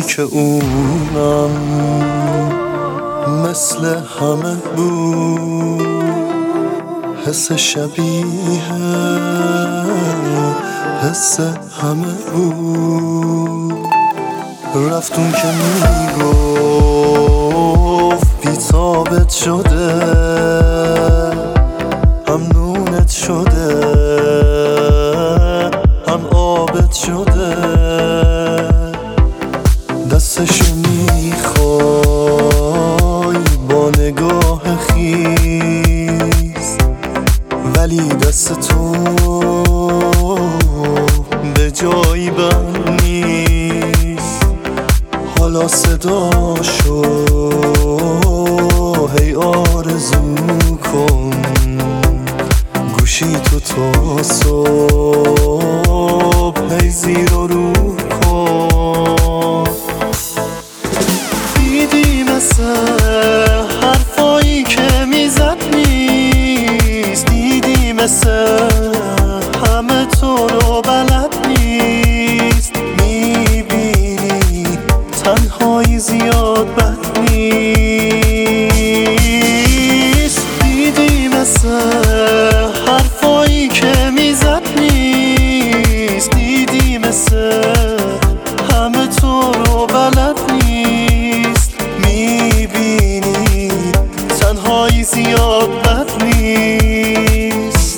که اونم مثل همه بود، حس شبیه حس همه بود. رفتون که میگفت بی‌تابت شده، هم نونت شده هم آبت شده. دستشو میخوای با نگاه خیز، ولی دست تو به جایی بند نیست. حالا صداشو هی آرزو کن، گوشی تو تا صبح هی زیر و رو کن. دیدی مثل حرفایی که میزد نیست، دیدی مثل همه تو رو بلد نیست. میبینی تنهایی زیاد بد نیست. دیدی مثل حرفایی که میزد نیست، دیدی مثل همه تو رو بلد نیست. میبینی تنهایی زیاد بد نیست.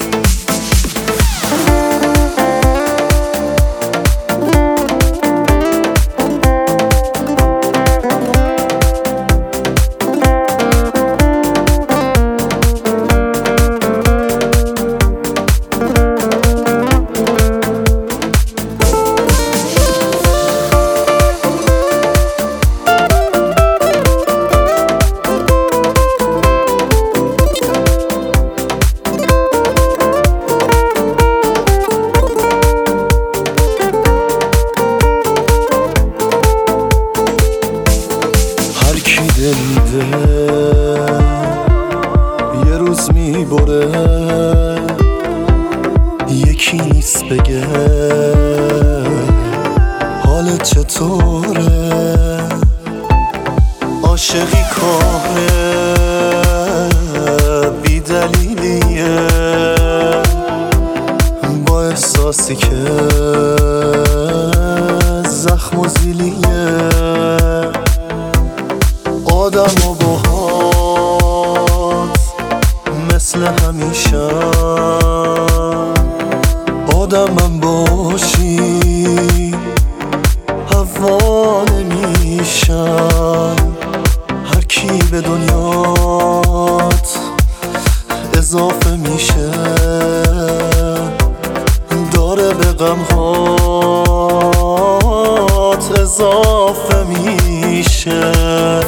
دلیده یه روز میبره، یکی نیست بگه حالت چطوره. عاشقی کاره بی دلیلیه، با احساسی که زخم و زیلیه. آدم و باهات مثل همیشه، آدمم باشی هوا نمیشن. هر کی به دنیات اضافه میشه، داره به غمهات اضافه میشه.